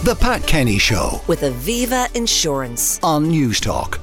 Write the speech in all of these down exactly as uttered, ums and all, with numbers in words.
The Pat Kenny Show with Aviva Insurance on Newstalk.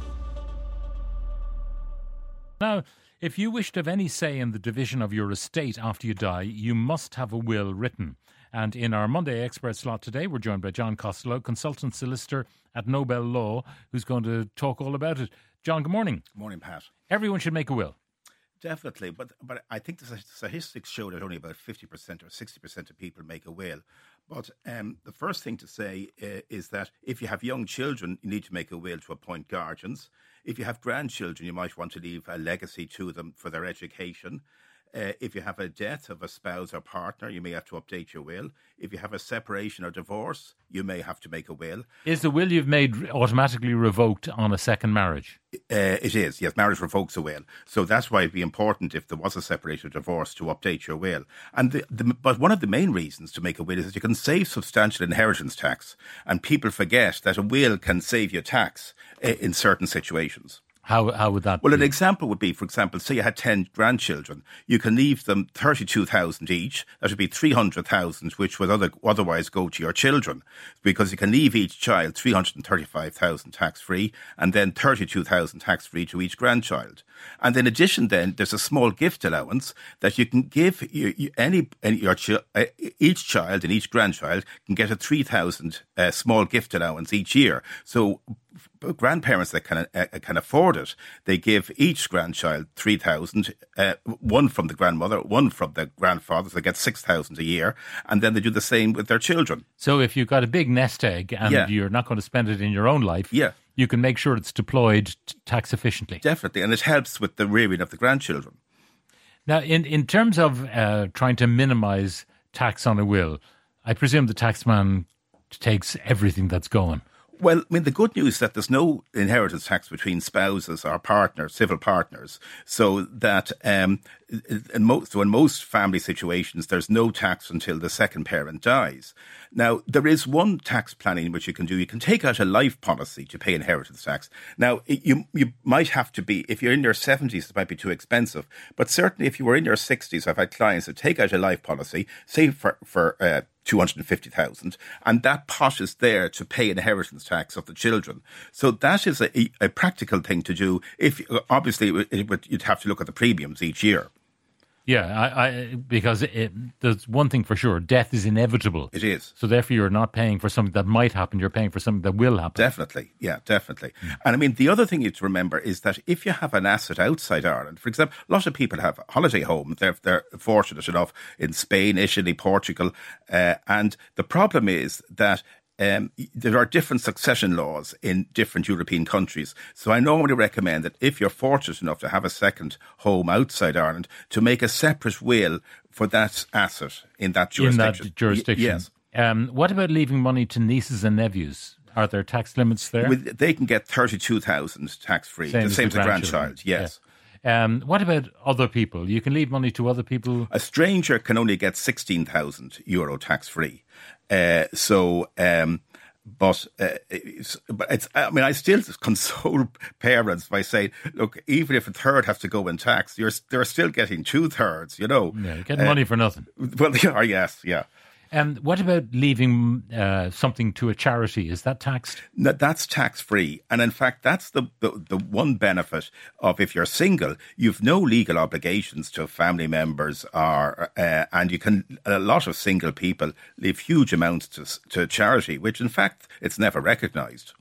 Now, if you wish to have any say in the division of your estate after you die, you must have a will written. And in our Monday expert slot today, we're joined by John Costello, consultant solicitor at Nobel Law, who's going to talk all about it. John, good morning. Good morning, Pat. Everyone should make a will. Definitely, but but I think the statistics show that only about fifty percent or sixty percent of people make a will. But um, the first thing to say uh, is that if you have young children, you need to make a will to appoint guardians. If you have grandchildren, you might want to leave a legacy to them for their education. Uh, if you have a death of a spouse or partner, you may have to update your will. If you have a separation or divorce, you may have to make a will. Is the will you've made automatically revoked on a second marriage? Uh, it is, yes. Marriage revokes a will. So that's why it'd be important if there was a separation or divorce to update your will. And the, the, But one of the main reasons to make a will is that you can save substantial inheritance tax. And people forget that a will can save you tax uh, in certain situations. How how would that Well, be? an example would be, for example, say you had ten grandchildren. You can leave them thirty-two thousand each. That would be three hundred thousand, which would other, otherwise go to your children, because you can leave each child three hundred thirty-five thousand tax-free and then thirty-two thousand tax-free to each grandchild. And in addition, then, there's a small gift allowance that you can give you, you, any, any your ch- uh, each child and each grandchild can get a three thousand uh, small gift allowance each year. So grandparents that can uh, can afford it, they give each grandchild three thousand, uh, one from the grandmother, one from the grandfather, so they get six thousand a year, and then they do the same with their children. So if you've got a big nest egg and Yeah. you're not going to spend it in your own life, Yeah. you can make sure it's deployed t- tax efficiently. Definitely, and it helps with the rearing of the grandchildren. Now, in, in terms of uh, trying to minimise tax on a will, I presume the taxman takes everything that's going. Well, I mean, the good news is that there's no inheritance tax between spouses or partners, civil partners, so that um, in most, so in most family situations, there's no tax until the second parent dies. Now, there is one tax planning which you can do. You can take out a life policy to pay inheritance tax. Now, it, you you might have to be, if you're in your seventies, it might be too expensive. But certainly if you were in your sixties, I've had clients that take out a life policy, say for, for uh, two hundred fifty thousand, and that pot is there to pay inheritance tax of the children. So that is a, a practical thing to do. If obviously it would, it would, you'd have to look at the premiums each year. Yeah, I, I, because it, there's one thing for sure, death is inevitable. It is. So therefore you're not paying for something that might happen, you're paying for something that will happen. Definitely, yeah, definitely. Mm. And I mean, the other thing you have to remember is that if you have an asset outside Ireland, for example, a lot of people have holiday homes, they're, they're fortunate enough in Spain, Italy, Portugal, uh, and the problem is that Um, there are different succession laws in different European countries. So I normally recommend that if you're fortunate enough to have a second home outside Ireland, to make a separate will for that asset in that jurisdiction. In that jurisdiction. Y- yes. Um, what about leaving money to nieces and nephews? Are there tax limits there? With, they can get thirty-two thousand tax-free. Same the as same the as a grandchild, yes. Yeah. Um, what about other people? You can leave money to other people? A stranger can only get sixteen thousand euro tax-free. Uh, so, um, but, uh, it's, but it's, I mean, I still console parents by saying, look, even if a third has to go in tax, you're, they're still getting two thirds, you know. Yeah, you're getting uh, money for nothing. Well, they are, yes, yeah. And um, what about leaving uh, something to a charity? Is that taxed? No, that's tax-free. And in fact, that's the, the, the one benefit of if you're single, you've no legal obligations to family members, or uh, and you can, a lot of single people leave huge amounts to, to charity, which in fact, it's never recognised.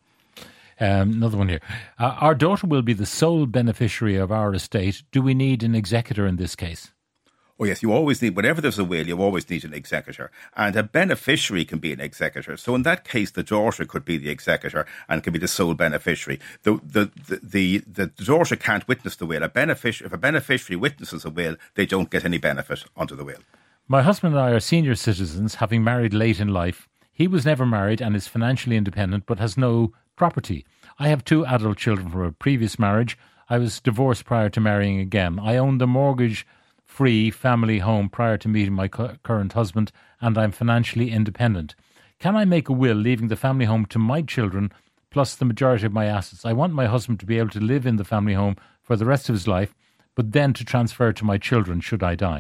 Um, another one here. Uh, our daughter will be the sole beneficiary of our estate. Do we need an executor in this case? Oh, yes, you always need, whenever there's a will, you always need an executor. And a beneficiary can be an executor. So in that case, the daughter could be the executor and can be the sole beneficiary. The the the, the, the daughter can't witness the will. A beneficiary, if a beneficiary witnesses a will, they don't get any benefit under the will. My husband and I are senior citizens, having married late in life. He was never married and is financially independent, but has no property. I have two adult children from a previous marriage. I was divorced prior to marrying again. I own the mortgage free family home prior to meeting my cu- current husband, and I'm financially independent. Can I make a will leaving the family home to my children plus the majority of my assets? I want my husband to be able to live in the family home for the rest of his life, but then to transfer to my children should I die.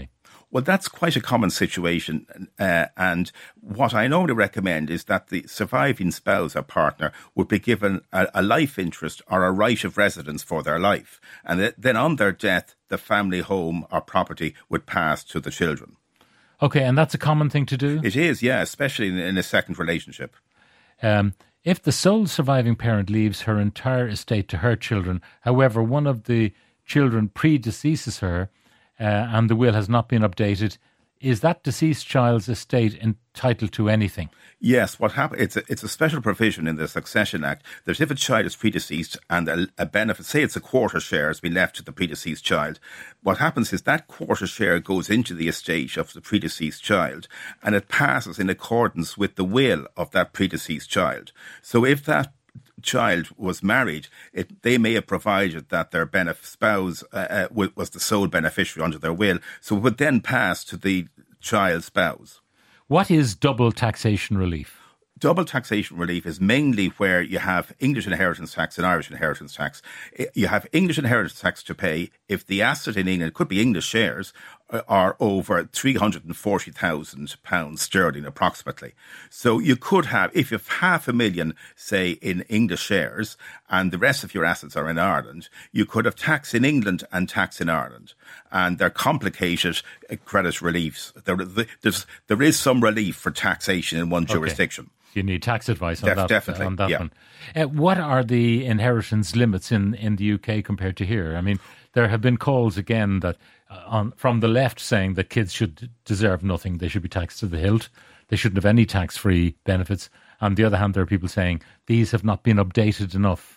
Well, that's quite a common situation. Uh, and what I normally recommend is that the surviving spouse or partner would be given a, a life interest or a right of residence for their life. And th- then on their death, the family home or property would pass to the children. Okay, and that's a common thing to do? It is, yeah, especially in, in a second relationship. Um, if the sole surviving parent leaves her entire estate to her children, however, one of the children predeceases her, Uh, and the will has not been updated, is that deceased child's estate entitled to anything? Yes, what happens? It's a, it's a special provision in the Succession Act that if a child is predeceased and a, a benefit, say it's a quarter share, has been left to the predeceased child, what happens is that quarter share goes into the estate of the predeceased child, and it passes in accordance with the will of that predeceased child. So if that child was married, it, they may have provided that their benef- spouse uh, uh, was the sole beneficiary under their will, so it would then pass to the child's spouse. What is double taxation relief? Double taxation relief is mainly where you have English inheritance tax and Irish inheritance tax. You have English inheritance tax to pay if the asset in England, it could be English shares, are over three hundred forty thousand pounds sterling approximately. So you could have, if you have half a million, say, in English shares and the rest of your assets are in Ireland, you could have tax in England and tax in Ireland. And they're complicated credit reliefs. There, there's, there is some relief for taxation in one Okay. jurisdiction. You need tax advice on Def- that, definitely, on that yeah. one. Uh, what are the inheritance limits in, in the U K compared to here? I mean, there have been calls again that uh, on from the left saying that kids should deserve nothing. They should be taxed to the hilt. They shouldn't have any tax-free benefits. On the other hand, there are people saying these have not been updated enough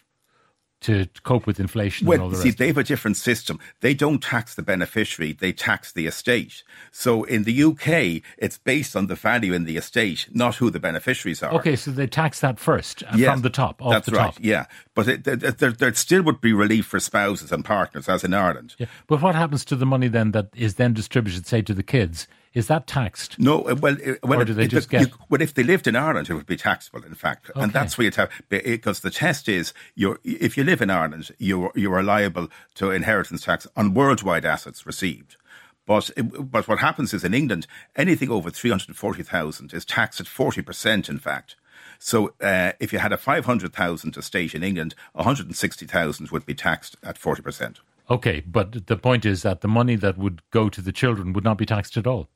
to cope with inflation Well, and all the see, rest. they have a different system. They don't tax the beneficiary, they tax the estate. So in the U K, it's based on the value in the estate, not who the beneficiaries are. Okay, so they tax that first uh, Yes, from the top, off that's the right, top. yeah. But it, there, there, there still would be relief for spouses and partners, as in Ireland. Yeah. But what happens to the money then that is then distributed, say, to the kids? Is that taxed? No, uh, well, uh, well, Or do they it- just you- get- well, if they lived in Ireland, it would be taxable, in fact, Okay. and that's where you have because the test is you're if you live in Ireland, you you are liable to inheritance tax on worldwide assets received. But but what happens is in England, anything over three hundred forty thousand is taxed at forty percent. In fact, so uh, if you had a five hundred thousand estate in England, one hundred sixty thousand would be taxed at forty percent. Okay, but the point is that the money that would go to the children would not be taxed at all.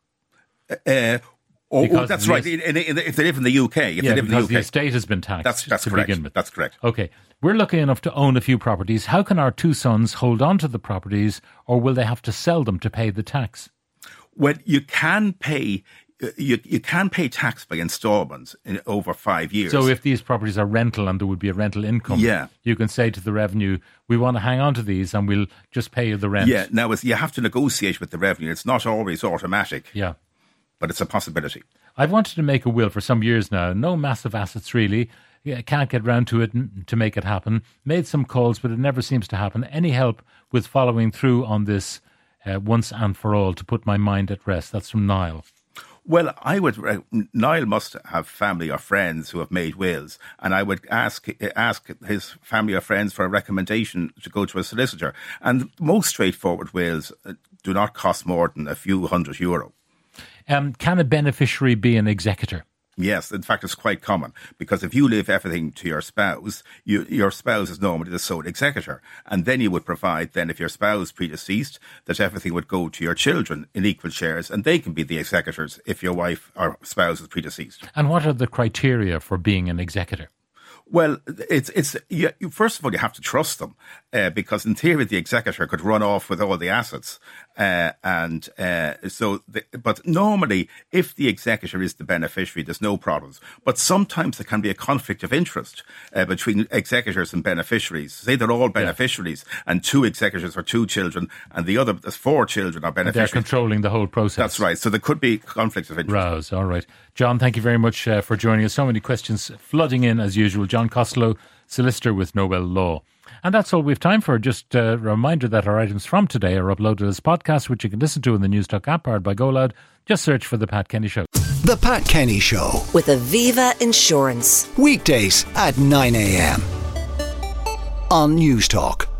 Uh, oh, oh, Because that's the right. es- In, in, in, if they live in the U K, if yeah, they live in the because U K, the estate has been taxed that's that's to correct. begin with. That's correct. Okay, we're lucky enough to own a few properties. How can our two sons hold on to the properties, or will they have to sell them to pay the tax? Well, you can pay you you can pay tax by instalments in over five years. So if these properties are rental and there would be a rental income, Yeah. you can say to the revenue, we want to hang on to these and we'll just pay you the rent. yeah, now it's, you have to negotiate with the revenue. It's not always automatic, Yeah. but it's a possibility. I've wanted to make a will for some years now. No massive assets really. Yeah, can't get round to it n- to make it happen. Made some calls, but it never seems to happen. Any help with following through on this uh, once and for all to put my mind at rest? That's from Niall. Well, I would. Uh, Niall must have family or friends who have made wills, and I would ask ask his family or friends for a recommendation to go to a solicitor. And most straightforward wills uh, do not cost more than a few hundred euro. Um, can a beneficiary be an executor? Yes, in fact, it's quite common because if you leave everything to your spouse, you, your spouse is normally the sole executor. And then you would provide, then if your spouse predeceased, that everything would go to your children in equal shares and they can be the executors if your wife or spouse is predeceased. And what are the criteria for being an executor? Well, it's it's you, you, first of all, you have to trust them uh, because in theory the executor could run off with all the assets, uh, and uh, so. The, but normally, if the executor is the beneficiary, there's no problems. But sometimes there can be a conflict of interest uh, between executors and beneficiaries. Say they're all beneficiaries, yeah. and two executors are two children, and the other there's four children are beneficiaries. They're controlling the whole process. That's right. So there could be conflicts of interest. Rouse, all right. John, thank you very much uh, for joining us. So many questions flooding in as usual. John Costello, solicitor with Noel Law. And that's all we've time for. Just a reminder that our items from today are uploaded as podcasts, which you can listen to in the Newstalk app powered by GoLoud. Just search for The Pat Kenny Show. The Pat Kenny Show. With Aviva Insurance. Weekdays at nine a.m. on Newstalk.